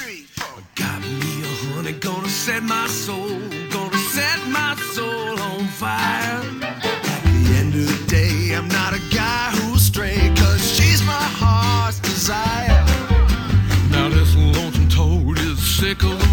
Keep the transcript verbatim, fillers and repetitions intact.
Got me a honey, gonna set my soul, gonna set my soul on fire. At the end of the day, I'm not a guy who's stray, cause she's my heart's desire. Now this lonesome toad is sick of